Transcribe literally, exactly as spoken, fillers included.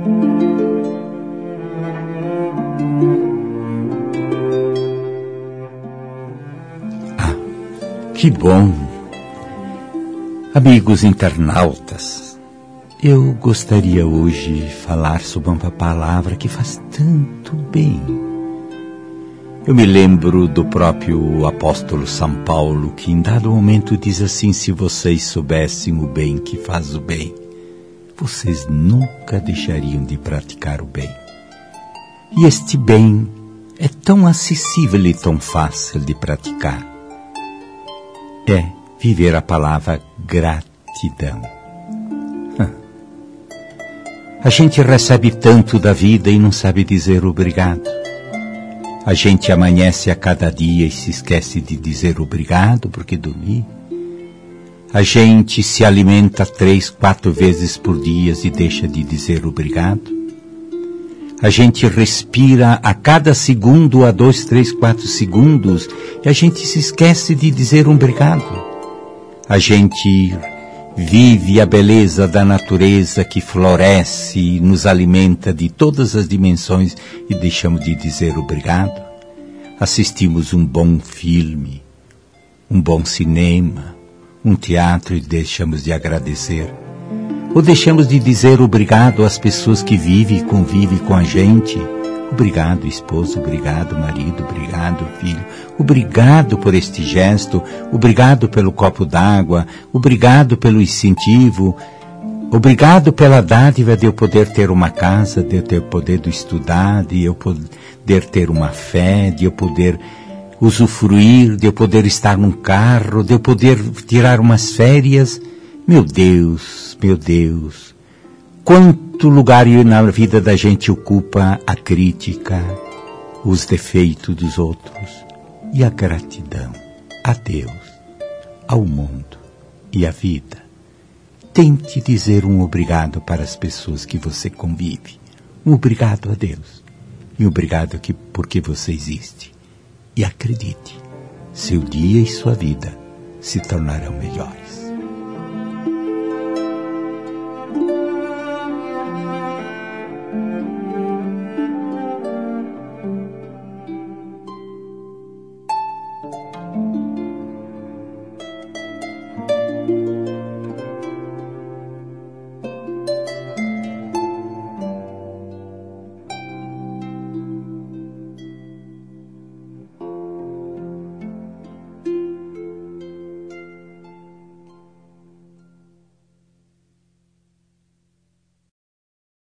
Ah, que bom! Amigos internautas, eu gostaria hoje de falar sobre uma palavra que faz tanto bem. Eu me lembro do próprio apóstolo São Paulo, que em dado momento diz assim: se vocês soubessem o bem que faz o bem, vocês nunca deixariam de praticar o bem. E este bem é tão acessível e tão fácil de praticar. É viver a palavra gratidão. A gente recebe tanto da vida e não sabe dizer obrigado. A gente amanhece a cada dia e se esquece de dizer obrigado porque dormi. A gente se alimenta três, quatro vezes por dia e deixa de dizer obrigado. A gente respira a cada segundo, a dois, três, quatro segundos, e a gente se esquece de dizer obrigado. A gente vive a beleza da natureza que floresce e nos alimenta de todas as dimensões e deixamos de dizer obrigado. Assistimos um bom filme, um bom cinema, um teatro e deixamos de agradecer. Ou deixamos de dizer obrigado às pessoas que vivem e convivem com a gente. Obrigado, esposo, obrigado, marido, obrigado, filho. Obrigado por este gesto, obrigado pelo copo d'água, obrigado pelo incentivo, obrigado pela dádiva de eu poder ter uma casa, de eu ter poder de estudar, de eu poder ter uma fé, de eu poder usufruir, de eu poder estar num carro, de eu poder tirar umas férias. Meu Deus, meu Deus, quanto lugar na vida da gente ocupa a crítica, os defeitos dos outros e a gratidão a Deus, ao mundo e à vida. Tente dizer um obrigado para as pessoas que você convive. Um obrigado a Deus e um obrigado que, porque você existe. E acredite, seu dia e sua vida se tornarão melhores.